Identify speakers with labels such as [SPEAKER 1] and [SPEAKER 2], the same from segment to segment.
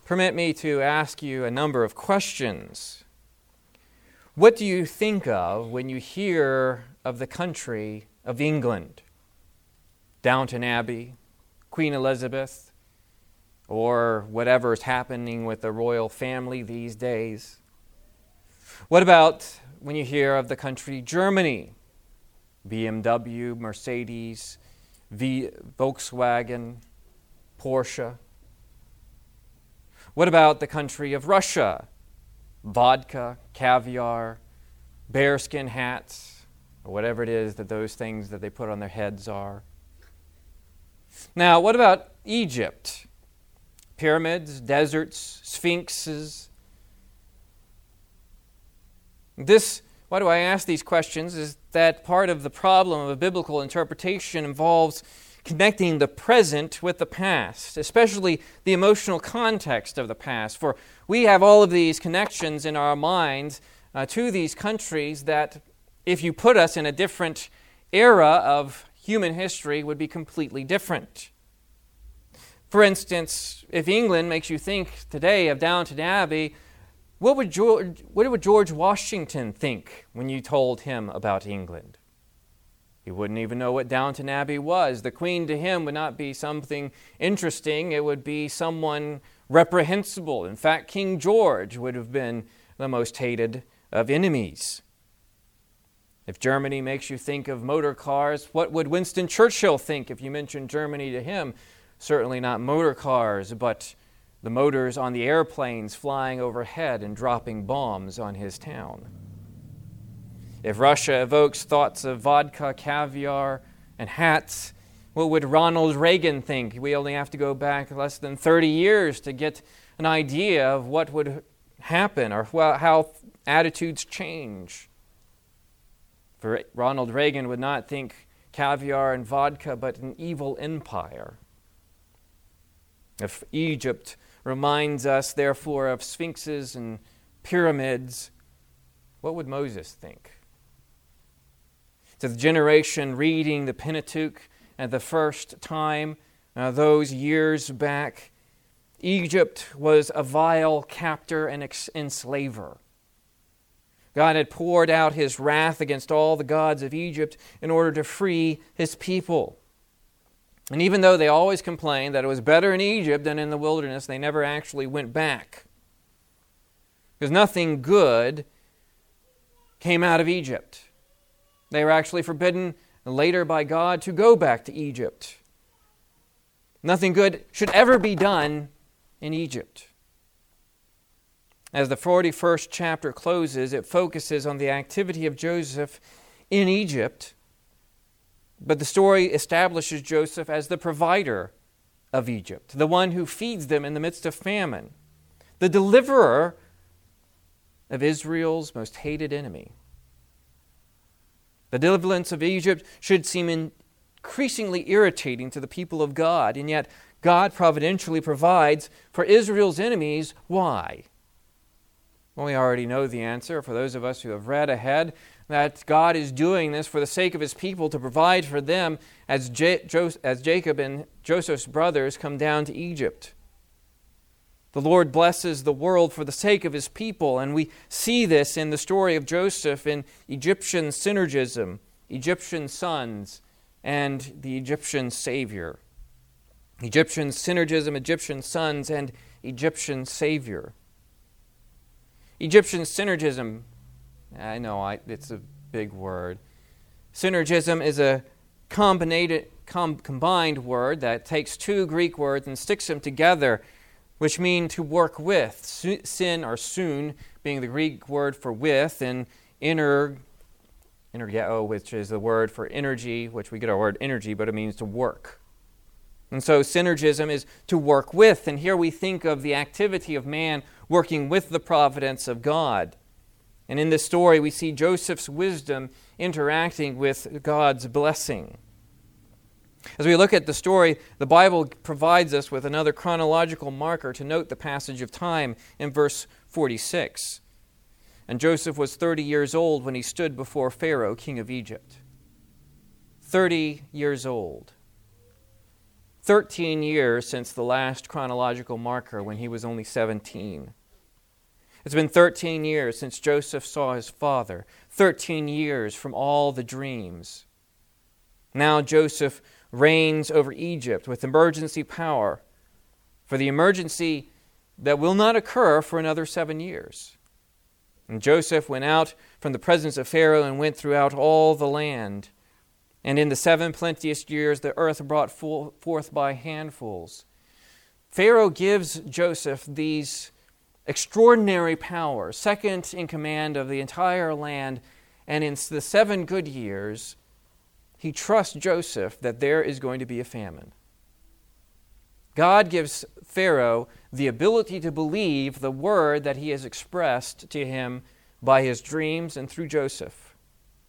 [SPEAKER 1] permit me to ask you a number of questions. What do you think of when you hear of the country of England? Downton Abbey, Queen Elizabeth, or whatever is happening with the royal family these days? What about when you hear of the country Germany? BMW, Mercedes, Volkswagen, Porsche. What about the country of Russia? Vodka, caviar, bearskin hats, or whatever it is that those things that they put on their heads are. Now, what about Egypt? Pyramids, deserts, sphinxes. Why do I ask these questions? Is that part of the problem of a biblical interpretation involves connecting the present with the past, especially the emotional context of the past. For we have all of these connections in our minds to these countries that, if you put us in a different era of human history, would be completely different. For instance, if England makes you think today of Downton Abbey, what would George Washington think when you told him about England? He wouldn't even know what Downton Abbey was. The Queen to him would not be something interesting. It would be someone reprehensible. In fact, King George would have been the most hated of enemies. If Germany makes you think of motor cars, what would Winston Churchill think if you mentioned Germany to him? Certainly not motor cars, but the motors on the airplanes flying overhead and dropping bombs on his town. If Russia evokes thoughts of vodka, caviar, and hats, what would Ronald Reagan think? We only have to go back less than 30 years to get an idea of what would happen or how attitudes change. For Ronald Reagan would not think caviar and vodka, but an evil empire. If Egypt reminds us, therefore, of sphinxes and pyramids, what would Moses think? To the generation reading the Pentateuch at the first time, those years back, Egypt was a vile captor and enslaver. God had poured out His wrath against all the gods of Egypt in order to free His people. And even though they always complained that it was better in Egypt than in the wilderness, they never actually went back. Because nothing good came out of Egypt. They were actually forbidden later by God to go back to Egypt. Nothing good should ever be done in Egypt. As the 41st chapter closes, it focuses on the activity of Joseph in Egypt. But the story establishes Joseph as the provider of Egypt, the one who feeds them in the midst of famine, the deliverer of Israel's most hated enemy. The deliverance of Egypt should seem increasingly irritating to the people of God, and yet God providentially provides for Israel's enemies. Why? Well, we already know the answer. For those of us who have read ahead, that God is doing this for the sake of His people to provide for them as Jacob and Joseph's brothers come down to Egypt. The Lord blesses the world for the sake of His people, and we see this in the story of Joseph in Egyptian synergism, Egyptian sons, and the Egyptian Savior. Egyptian synergism, Egyptian sons, and Egyptian Savior. Egyptian synergism, I know it's a big word. Synergism is a combined word that takes two Greek words and sticks them together, which mean to work with. Syn or soon being the Greek word for with, and energeo, which is the word for energy, which we get our word energy, but it means to work. And so synergism is to work with, and here we think of the activity of man working with the providence of God. And in this story, we see Joseph's wisdom interacting with God's blessing. As we look at the story, the Bible provides us with another chronological marker to note the passage of time in verse 46. And Joseph was 30 years old when he stood before Pharaoh, king of Egypt. 30 years old. 13 years since the last chronological marker when he was only 17. It's been 13 years since Joseph saw his father, 13 years from all the dreams. Now Joseph reigns over Egypt with emergency power for the emergency that will not occur for another 7 years. And Joseph went out from the presence of Pharaoh and went throughout all the land. And in the 7 plenteous years the earth brought forth by handfuls. Pharaoh gives Joseph these extraordinary powers, second in command of the entire land, and in the 7 good years, he trusts Joseph that there is going to be a famine. God gives Pharaoh the ability to believe the word that he has expressed to him by his dreams and through Joseph.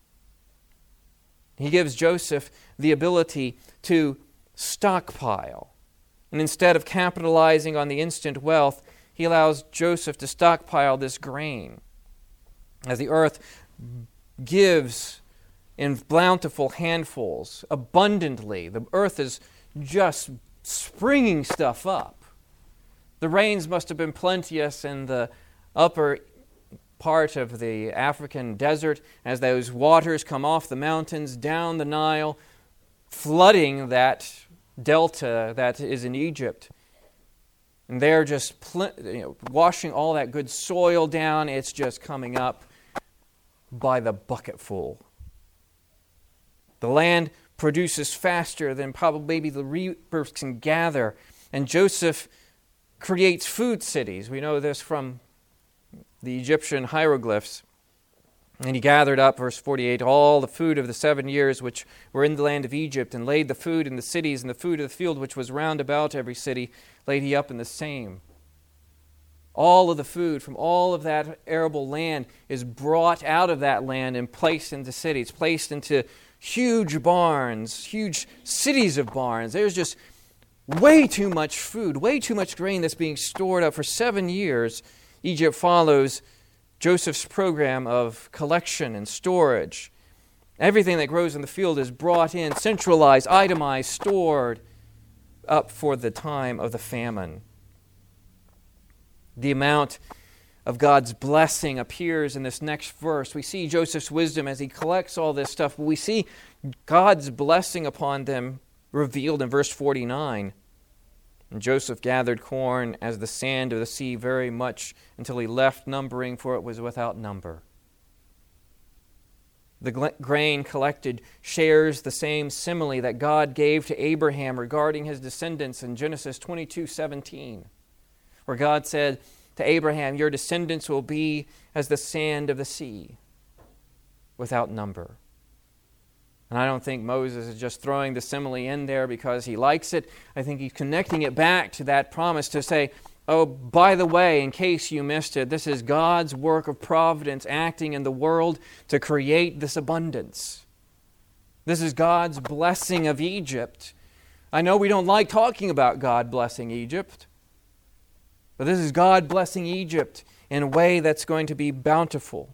[SPEAKER 1] He gives Joseph the ability to stockpile. And instead of capitalizing on the instant wealth, he allows Joseph to stockpile this grain. As the earth gives in bountiful handfuls, abundantly, the earth is just springing stuff up. The rains must have been plenteous in the upper part of the African desert as those waters come off the mountains down the Nile, flooding that delta that is in Egypt. And they're just washing all that good soil down. It's just coming up by the bucketful. The land produces faster than probably maybe the reapers can gather. And Joseph creates food cities. We know this from the Egyptian hieroglyphs. And he gathered up, verse 48, all the food of the 7 years which were in the land of Egypt, and laid the food in the cities, and the food of the field which was round about every city laid he up in the same. All of the food from all of that arable land is brought out of that land and placed into cities, placed into huge barns, huge cities of barns. There's just way too much food, way too much grain that's being stored up for 7 years. Egypt follows Joseph's program of collection and storage. Everything that grows in the field is brought in, centralized, itemized, stored up for the time of the famine. The amount of God's blessing appears in this next verse. We see Joseph's wisdom as he collects all this stuff, but we see God's blessing upon them revealed in verse 49. And Joseph gathered corn as the sand of the sea very much until he left numbering, for it was without number. The grain collected shares the same simile that God gave to Abraham regarding his descendants in Genesis 22:17, where God said to Abraham, your descendants will be as the sand of the sea, without number. And I don't think Moses is just throwing the simile in there because he likes it. I think he's connecting it back to that promise to say, oh, by the way, in case you missed it, this is God's work of providence acting in the world to create this abundance. This is God's blessing of Egypt. I know we don't like talking about God blessing Egypt, but this is God blessing Egypt in a way that's going to be bountiful.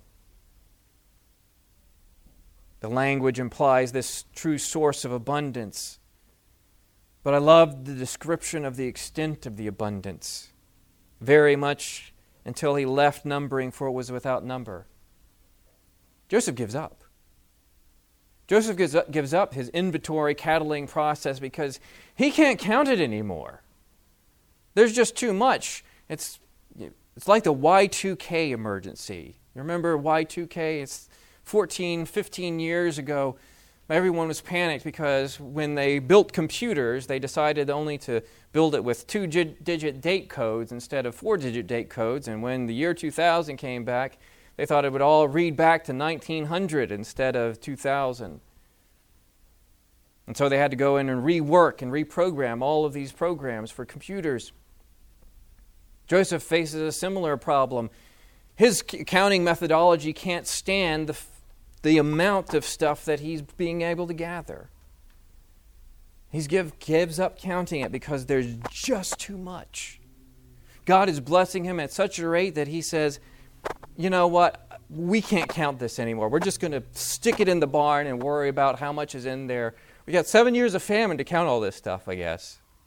[SPEAKER 1] The language implies this true source of abundance. But I love the description of the extent of the abundance. Very much until he left numbering, for it was without number. Joseph gives up. Joseph gives up his inventory cataloging process because he can't count it anymore. There's just too much. It's like the Y2K emergency. You remember Y2K? It's 14, 15 years ago, everyone was panicked because when they built computers, they decided only to build it with 2-digit date codes instead of 4-digit date codes. And when the year 2000 came back, they thought it would all read back to 1900 instead of 2000. And so they had to go in and rework and reprogram all of these programs for computers. Joseph faces a similar problem. His accounting methodology can't stand the amount of stuff that he's being able to gather. He gives up counting it because there's just too much. God is blessing him at such a rate that he says, you know what, we can't count this anymore. We're just going to stick it in the barn and worry about how much is in there. We got 7 years of famine to count all this stuff, I guess.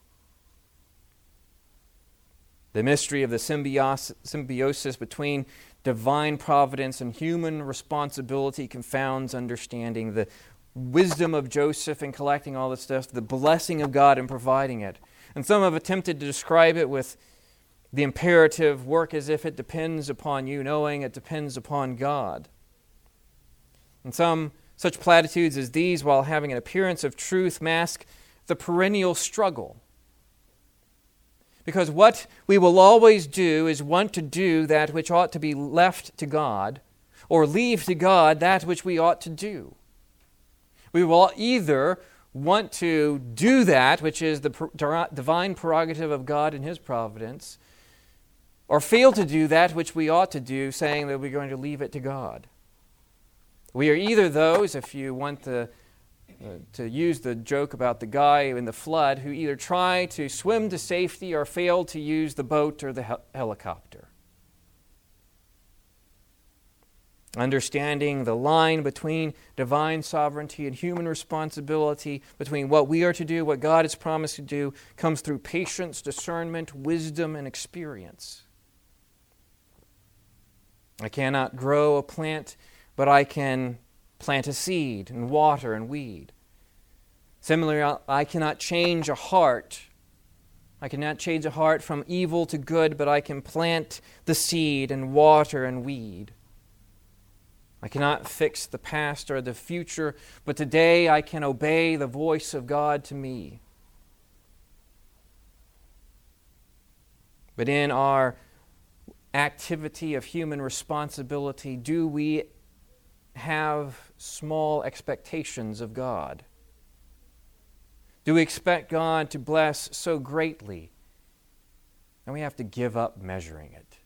[SPEAKER 1] The mystery of the symbiosis between divine providence and human responsibility confounds understanding. The wisdom of Joseph in collecting all this stuff, the blessing of God in providing it. And some have attempted to describe it with the imperative, work as if it depends upon you, knowing it depends upon God. And some such platitudes as these, while having an appearance of truth, mask the perennial struggle. Because what we will always do is want to do that which ought to be left to God, or leave to God that which we ought to do. We will either want to do that which is the divine prerogative of God and His providence, or fail to do that which we ought to do, saying that we're going to leave it to God. We are either those, if you want to use the joke about the guy in the flood, who either try to swim to safety or fail to use the boat or the helicopter. Understanding the line between divine sovereignty and human responsibility, between what we are to do, what God has promised to do, comes through patience, discernment, wisdom, and experience. I cannot grow a plant, but I can plant a seed and water and weed. Similarly, I cannot change a heart. I cannot change a heart from evil to good, but I can plant the seed and water and weed. I cannot fix the past or the future, but today I can obey the voice of God to me. But in our activity of human responsibility, do we have small expectations of God? Do we expect God to bless so greatly, and we have to give up measuring it?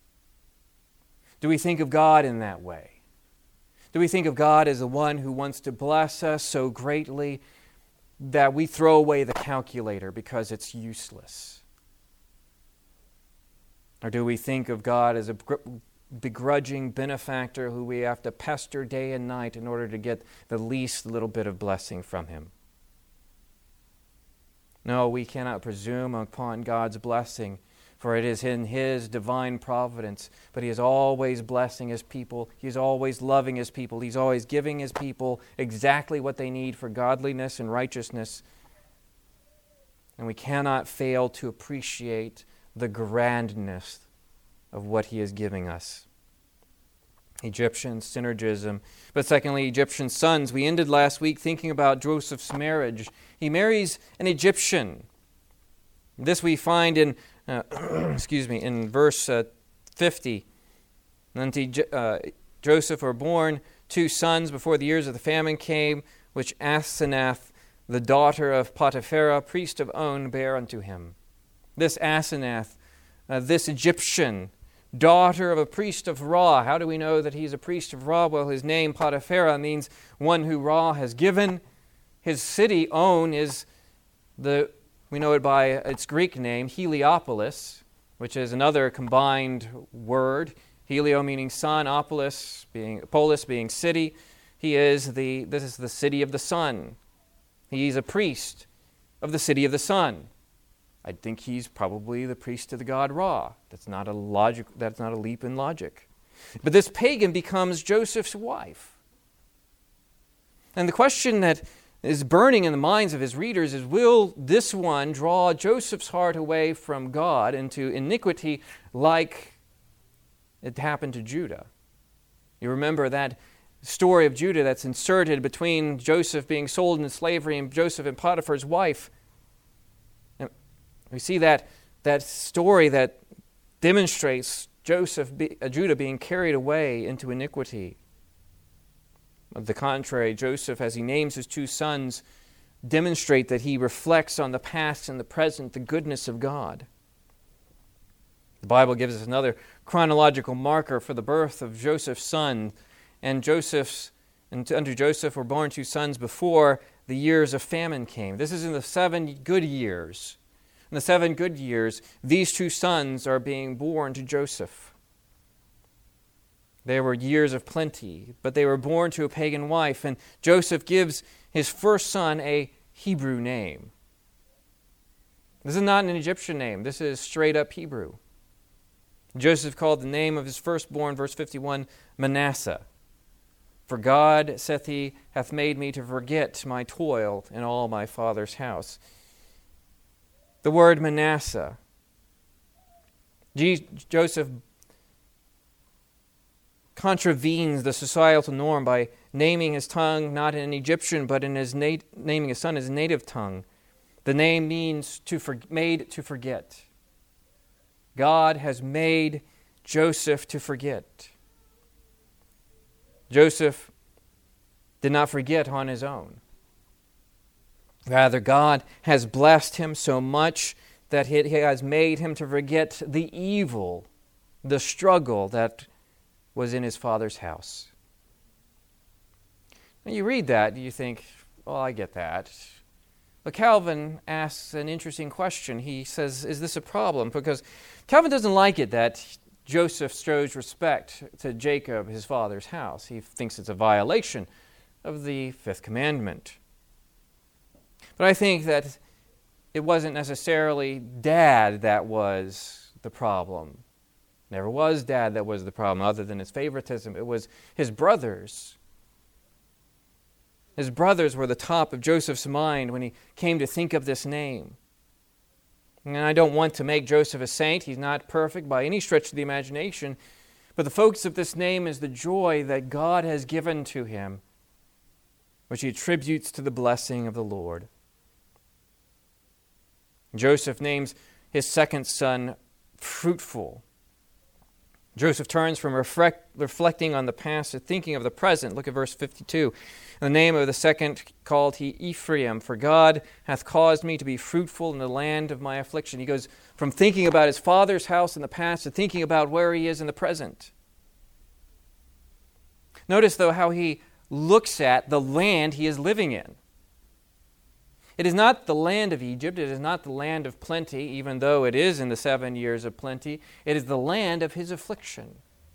[SPEAKER 1] Do we think of God in that way? Do we think of God as the one who wants to bless us so greatly that we throw away the calculator because it's useless? Or do we think of God as a begrudging benefactor who we have to pester day and night in order to get the least little bit of blessing from Him? No, we cannot presume upon God's blessing, for it is in His divine providence. But He is always blessing His people. He is always loving His people. He's always giving His people exactly what they need for godliness and righteousness. And we cannot fail to appreciate the grandness of what He is giving us. Egyptian synergism. But secondly, Egyptian sons. We ended last week thinking about Joseph's marriage. He marries an Egyptian. This we find in in verse 50. And to Joseph were born 2 sons before the years of the famine came, which Asenath, the daughter of Potipharah, priest of On, bare unto him. This Asenath, this Egyptian, daughter of a priest of Ra. How do we know that he's a priest of Ra? Well, his name, Potipharah, means one who Ra has given. His city, On, is we know it by its Greek name, Heliopolis, which is another combined word. Helio meaning sun, polis being city. This is the city of the sun. He's a priest of the city of the sun. I think he's probably the priest of the god Ra. That's not a leap in logic. But this pagan becomes Joseph's wife. And the question that is burning in the minds of his readers is, will this one draw Joseph's heart away from God into iniquity like it happened to Judah? You remember that story of Judah that's inserted between Joseph being sold into slavery and Joseph and Potiphar's wife. And we see that story that demonstrates Judah being carried away into iniquity. On the contrary, Joseph, as he names his 2 sons, demonstrate that he reflects on the past and the present, the goodness of God. The Bible gives us another chronological marker for the birth of Joseph's son. And unto Joseph were born 2 sons before the years of famine came. This is in the 7 good years. In the 7 good years, these 2 sons are being born to Joseph. They were years of plenty, but they were born to a pagan wife, and Joseph gives his first son a Hebrew name. This is not an Egyptian name. This is straight up Hebrew. Joseph called the name of his firstborn, verse 51, Manasseh. For God, saith he, hath made me to forget my toil in all my father's house. The word Manasseh. Joseph contravenes the societal norm by naming his tongue not in Egyptian, but in naming his son his native tongue. The name means made to forget. God has made Joseph to forget. Joseph did not forget on his own. Rather, God has blessed him so much that He has made him to forget the evil, the struggle that was in his father's house. When you read that, you think, well, I get that. But Calvin asks an interesting question. He says, is this a problem? Because Calvin doesn't like it that Joseph shows respect to Jacob, his father's house. He thinks it's a violation of the fifth commandment. But I think that it wasn't necessarily Dad that was the problem. Never was Dad that was the problem, other than his favoritism. It was his brothers. His brothers were the top of Joseph's mind when he came to think of this name. And I don't want to make Joseph a saint. He's not perfect by any stretch of the imagination. But the focus of this name is the joy that God has given to him, which he attributes to the blessing of the Lord. Joseph names his second son Fruitful. Joseph turns from reflecting on the past to thinking of the present. Look at verse 52. The name of the second called he Ephraim, for God hath caused me to be fruitful in the land of my affliction. He goes from thinking about his father's house in the past to thinking about where he is in the present. Notice, though, how he looks at the land he is living in. It is not the land of Egypt. It is not the land of plenty, even though it is in the 7 years of plenty. It is the land of his affliction.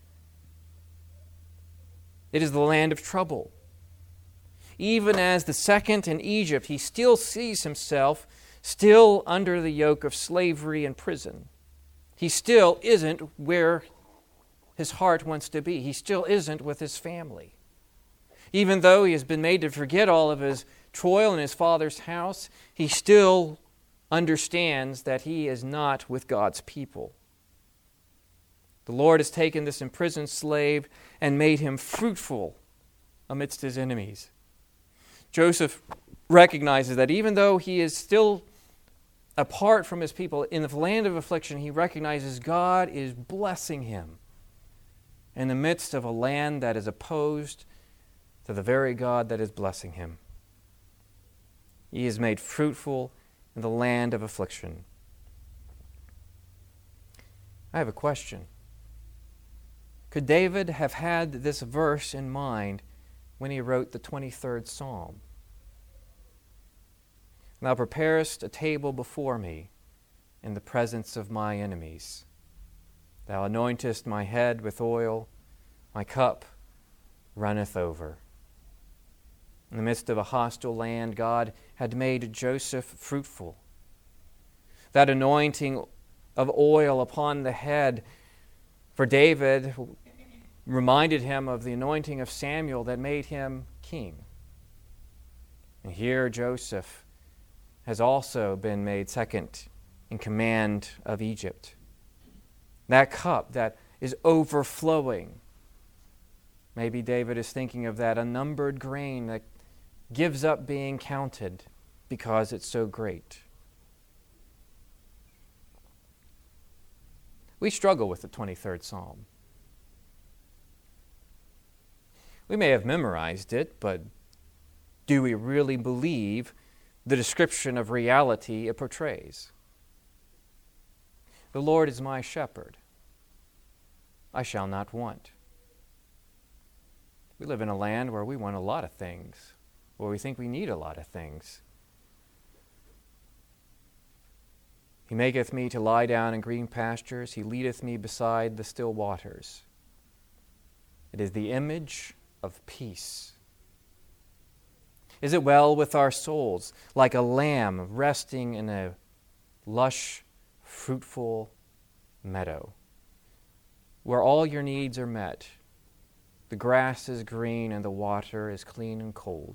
[SPEAKER 1] It is the land of trouble. Even as the second in Egypt, he still sees himself still under the yoke of slavery and prison. He still isn't where his heart wants to be. He still isn't with his family. Even though he has been made to forget all of his toil in his father's house, he still understands that he is not with God's people. The Lord has taken this imprisoned slave and made him fruitful amidst his enemies. Joseph recognizes that even though he is still apart from his people in the land of affliction, he recognizes God is blessing him in the midst of a land that is opposed to the very God that is blessing him. He is made fruitful in the land of affliction. I have a question. Could David have had this verse in mind when he wrote the 23rd Psalm? Thou preparest a table before me in the presence of my enemies. Thou anointest my head with oil, my cup runneth over. In the midst of a hostile land, God had made Joseph fruitful. That anointing of oil upon the head for David reminded him of the anointing of Samuel that made him king. And here Joseph has also been made second in command of Egypt. That cup that is overflowing. Maybe David is thinking of that unnumbered grain that gives up being counted because it's so great. We struggle with the 23rd Psalm. We may have memorized it, but do we really believe the description of reality it portrays? The Lord is my shepherd. I shall not want. We live in a land where we want a lot of things, where we think we need a lot of things. He maketh me to lie down in green pastures. He leadeth me beside the still waters. It is the image of peace. Is it well with our souls, like a lamb resting in a lush, fruitful meadow where all your needs are met. The grass is green and the water is clean and cold.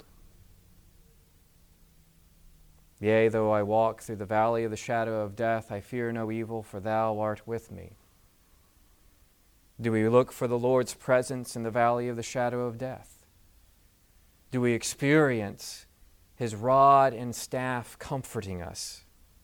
[SPEAKER 1] Yea, though I walk through the valley of the shadow of death, I fear no evil, for thou art with me. Do we look for the Lord's presence in the valley of the shadow of death? Do we experience His rod and staff comforting us?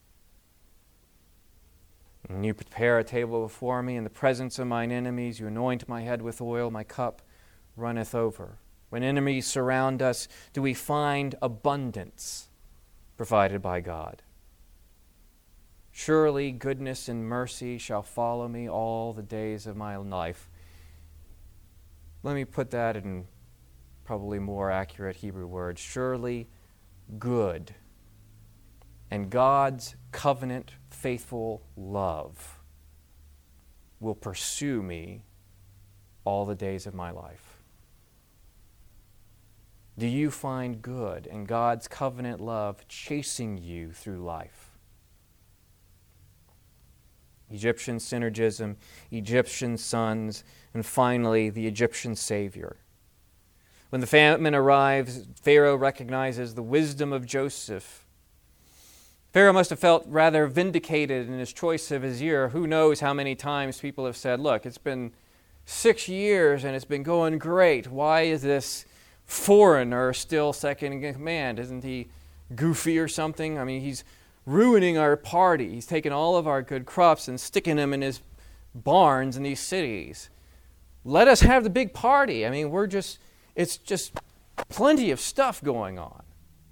[SPEAKER 1] And you prepare a table before me in the presence of mine enemies. You anoint my head with oil, my cup runneth over. When enemies surround us, do we find abundance provided by God? Surely goodness and mercy shall follow me all the days of my life. Let me put that in probably more accurate Hebrew words. Surely good and God's covenant faithful love will pursue me all the days of my life. Do you find good and God's covenant love chasing you through life? Egyptian synergism, Egyptian sons, and finally the Egyptian Savior. When the famine arrives, Pharaoh recognizes the wisdom of Joseph. Pharaoh must have felt rather vindicated in his choice of his year. Who knows how many times people have said, look, it's been 6 years and it's been going great. Why is this foreigner still second in command? Isn't he goofy or something? I mean, he's ruining our party. He's taking all of our good crops and sticking them in his barns in these cities. Let us have the big party. I mean, it's just plenty of stuff going on.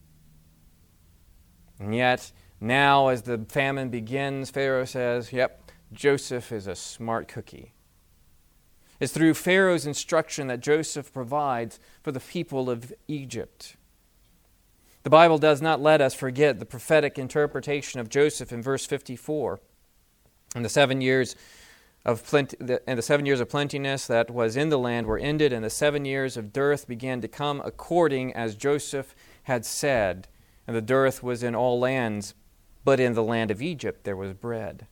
[SPEAKER 1] And yet, now as the famine begins, Pharaoh says, yep, Joseph is a smart cookie. It's through Pharaoh's instruction that Joseph provides for the people of Egypt. The Bible does not let us forget the prophetic interpretation of Joseph in verse 54. And the 7 years of plentiness that was in the land were ended, and the 7 years of dearth began to come according as Joseph had said. And the dearth was in all lands, but in the land of Egypt there was bread.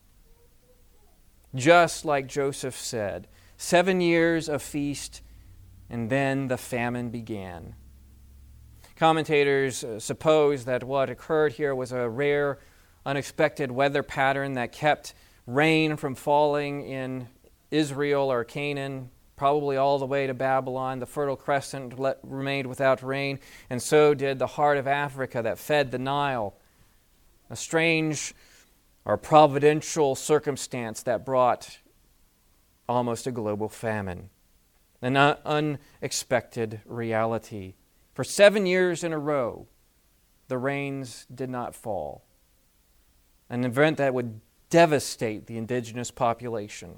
[SPEAKER 1] Just like Joseph said, 7 years of feast, and then the famine began. Commentators suppose that what occurred here was a rare, unexpected weather pattern that kept rain from falling in Israel or Canaan, probably all the way to Babylon. The Fertile Crescent remained without rain, and so did the heart of Africa that fed the Nile. A strange or providential circumstance that brought almost a global famine, an unexpected reality. For 7 years in a row, the rains did not fall. An event that would devastate the indigenous population.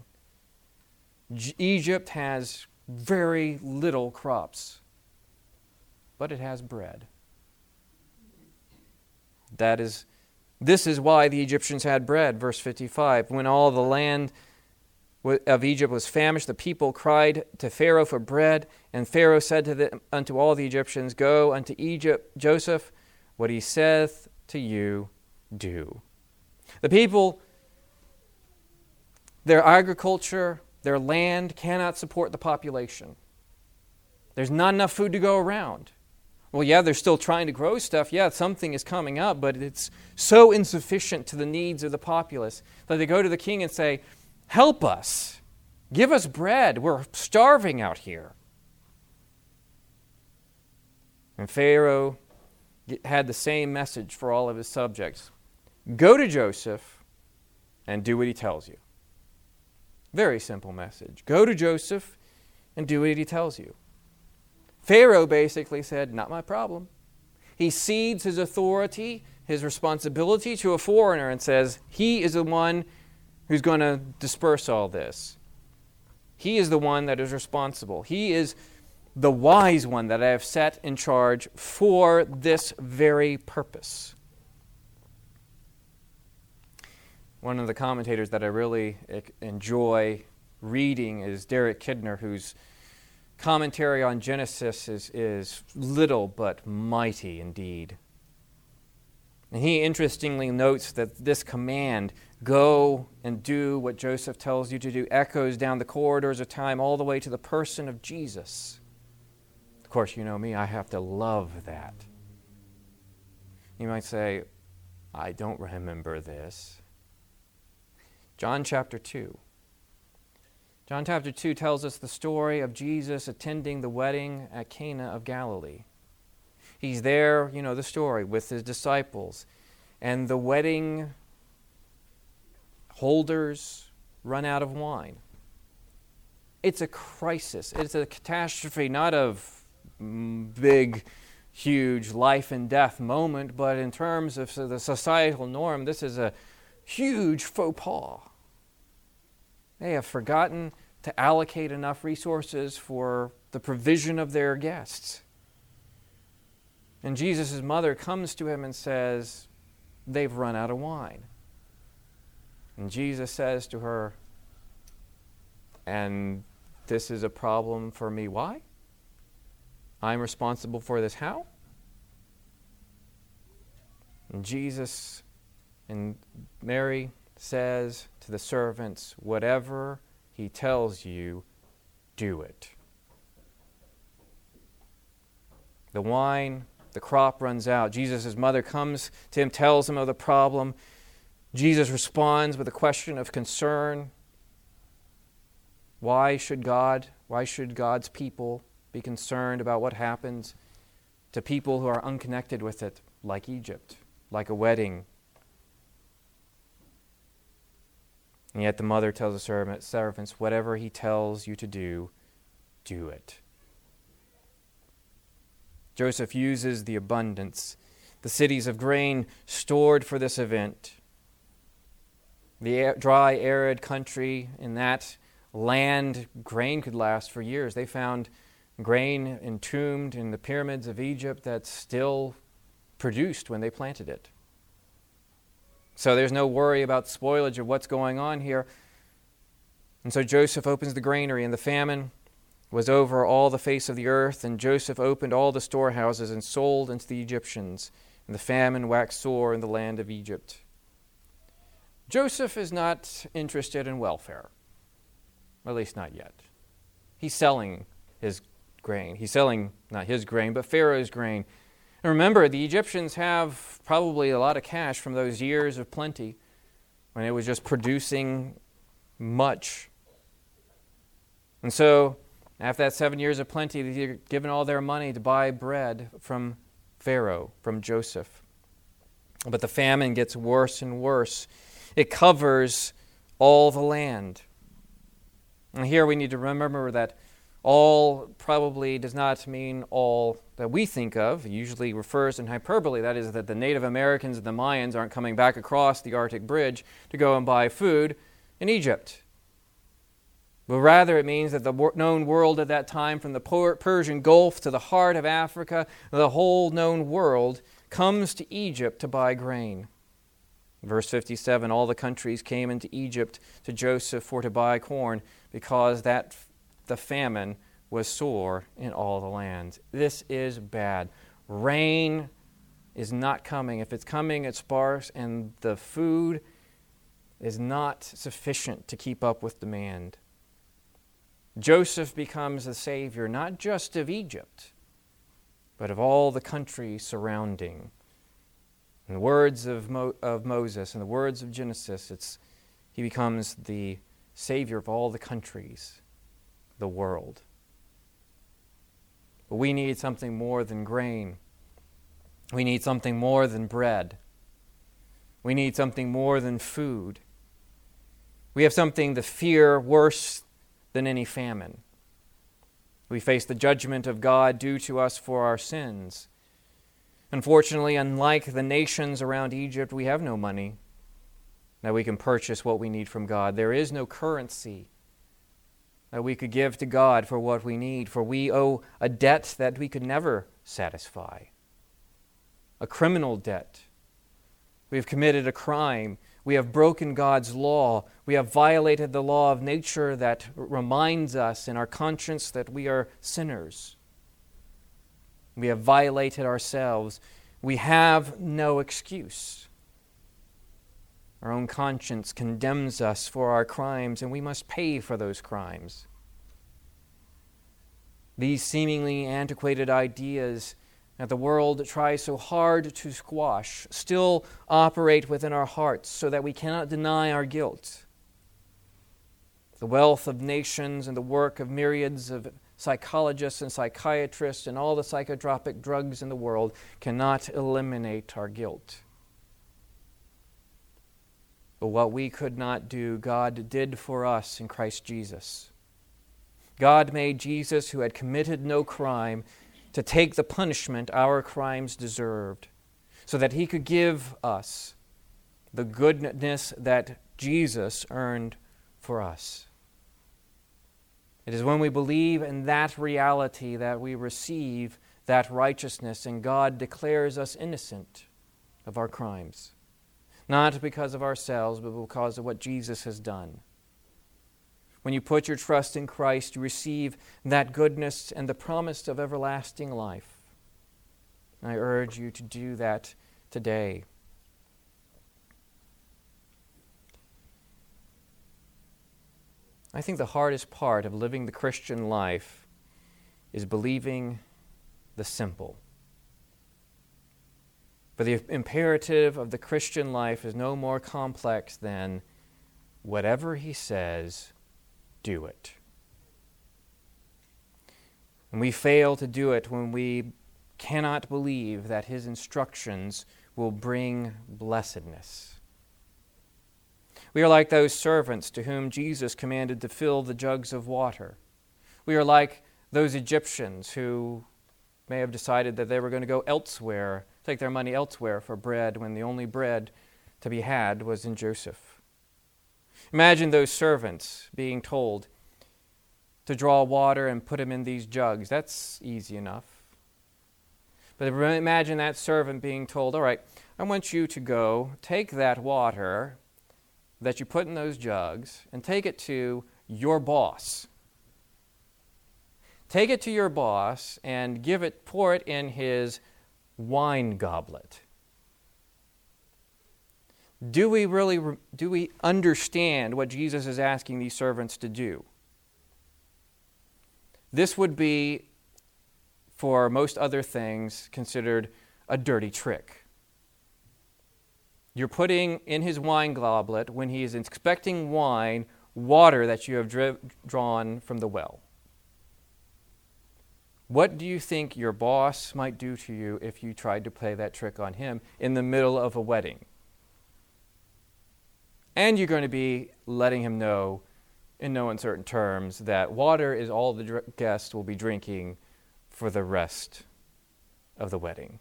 [SPEAKER 1] Egypt has very little crops, but it has bread. This is why the Egyptians had bread. Verse 55, when all the land of Egypt was famished, the people cried to Pharaoh for bread, and Pharaoh said unto all the Egyptians, go unto Egypt, Joseph, what he saith to you, do. The people, their agriculture, their land cannot support the population. There's not enough food to go around. Well, yeah, they're still trying to grow stuff. Yeah, something is coming up, but it's so insufficient to the needs of the populace that they go to the king and say, help us. Give us bread. We're starving out here. And Pharaoh had the same message for all of his subjects. Go to Joseph and do what he tells you. Very simple message. Go to Joseph and do what he tells you. Pharaoh basically said, not my problem. He cedes his authority, his responsibility to a foreigner and says, he is the one who's going to disperse all this. He is the one that is responsible. He is the wise one that I have set in charge for this very purpose. One of the commentators that I really enjoy reading is Derek Kidner, whose commentary on Genesis is little but mighty indeed. And he interestingly notes that this command, go and do what Joseph tells you to do, echoes down the corridors of time all the way to the person of Jesus. Of course, you know me, I have to love that. You might say, I don't remember this. John chapter 2. John chapter 2 tells us the story of Jesus attending the wedding at Cana of Galilee. He's there, you know the story, with his disciples. And the wedding holders run out of wine. It's a crisis. It's a catastrophe, not of big, huge life and death moment, but in terms of the societal norm, this is a huge faux pas. They have forgotten to allocate enough resources for the provision of their guests. And Jesus' mother comes to him and says, they've run out of wine. And Jesus says to her, and this is a problem for me. Why? I'm responsible for this. How? And Jesus and Mary says to the servants, whatever he tells you, do it. The wine, the crop runs out. Jesus' mother comes to him, tells him of the problem. Jesus responds with a question of concern. Why should God's people be concerned about what happens to people who are unconnected with it, like Egypt, like a wedding? And yet the mother tells the servants, whatever he tells you to do, do it. Joseph uses the abundance, the cities of grain stored for this event. The dry, arid country, in that land, grain could last for years. They found grain entombed in the pyramids of Egypt that still produced when they planted it. So there's no worry about spoilage of what's going on here. And so Joseph opens the granary, and the famine was over all the face of the earth, and Joseph opened all the storehouses and sold unto the Egyptians, and the famine waxed sore in the land of Egypt. Joseph is not interested in welfare, at least not yet. He's selling his grain. He's selling not his grain, but Pharaoh's grain. And remember, the Egyptians have probably a lot of cash from those years of plenty when it was just producing much. And so, after that 7 years of plenty, they're given all their money to buy bread from Pharaoh, from Joseph. But the famine gets worse and worse. It covers all the land. And here we need to remember that all probably does not mean all that we think of. It usually refers in hyperbole. That is, that the Native Americans and the Mayans aren't coming back across the Arctic Bridge to go and buy food in Egypt. But rather it means that the known world at that time, from the Persian Gulf to the heart of Africa, the whole known world comes to Egypt to buy grain. Verse 57, all the countries came into Egypt to Joseph for to buy corn, because that the famine was sore in all the land. This is bad. Rain is not coming. If it's coming, it's sparse, and the food is not sufficient to keep up with demand. Joseph becomes the savior, not just of Egypt, but of all the countries surrounding. In the words of Moses and the words of Genesis, he becomes the savior of all the countries, the world. But we need something more than grain. We need something more than bread. We need something more than food. We have something to fear worse than any famine. We face the judgment of God due to us for our sins. Unfortunately, unlike the nations around Egypt, we have no money that we can purchase what we need from God. There is no currency that we could give to God for what we need, for we owe a debt that we could never satisfy, a criminal debt. We have committed a crime. We have broken God's law. We have violated the law of nature that reminds us in our conscience that we are sinners. We have violated ourselves. we have no excuse. Our own conscience condemns us for our crimes, and we must pay for those crimes. These seemingly antiquated ideas that the world tries so hard to squash still operate within our hearts so that we cannot deny our guilt. The wealth of nations and the work of myriads of psychologists and psychiatrists and all the psychotropic drugs in the world cannot eliminate our guilt. But what we could not do, God did for us in Christ Jesus. God made Jesus, who had committed no crime, to take the punishment our crimes deserved, so that he could give us the goodness that Jesus earned for us. It is when we believe in that reality that we receive that righteousness, and God declares us innocent of our crimes. Not because of ourselves, but because of what Jesus has done. When you put your trust in Christ, you receive that goodness and the promise of everlasting life. I urge you to do that today. I think the hardest part of living the Christian life is believing the simple. For the imperative of the Christian life is no more complex than whatever he says, do it. And we fail to do it when we cannot believe that his instructions will bring blessedness. We are like those servants to whom Jesus commanded to fill the jugs of water. We are like those Egyptians who may have decided that they were going to go elsewhere, take their money elsewhere for bread when the only bread to be had was in Joseph. Imagine those servants being told to draw water and put them in these jugs. That's easy enough. But imagine that servant being told, all right, I want you to go take that water that you put in those jugs and take it to your boss. Take it to your boss and pour it in his wine goblet. Do we understand what Jesus is asking these servants to do? This would be, for most other things, considered a dirty trick. You're putting in his wine goblet, when he is expecting wine, water that you have drawn from the well. What do you think your boss might do to you if you tried to play that trick on him in the middle of a wedding? And you're going to be letting him know, in no uncertain terms, that water is all the guests will be drinking for the rest of the wedding.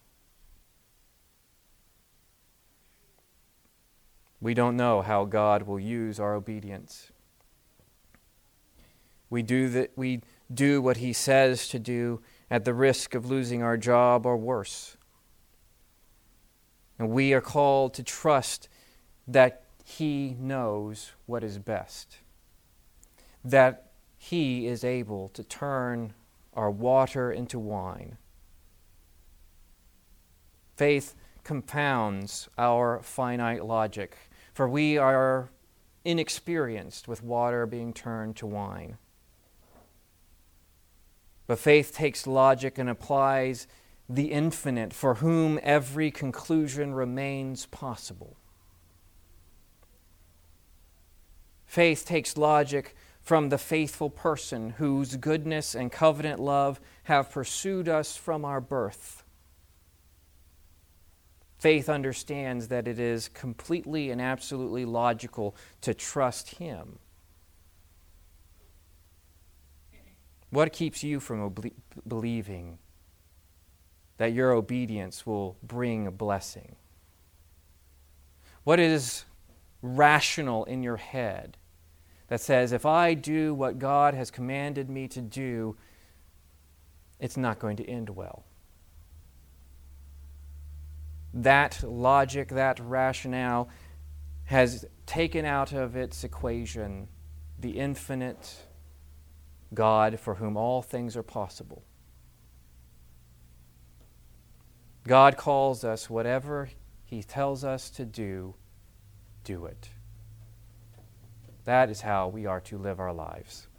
[SPEAKER 1] We don't know how God will use our obedience. We do what he says to do at the risk of losing our job or worse. And we are called to trust that he knows what is best, that he is able to turn our water into wine. Faith compounds our finite logic, for we are inexperienced with water being turned to wine. But faith takes logic and applies the infinite, for whom every conclusion remains possible. Faith takes logic from the faithful person whose goodness and covenant love have pursued us from our birth. Faith understands that it is completely and absolutely logical to trust him. What keeps you from believing that your obedience will bring a blessing? What is rational in your head that says, if I do what God has commanded me to do, it's not going to end well? That logic, that rationale has taken out of its equation the infinite God for whom all things are possible. God calls us, whatever He tells us to do, do it. That is how we are to live our lives.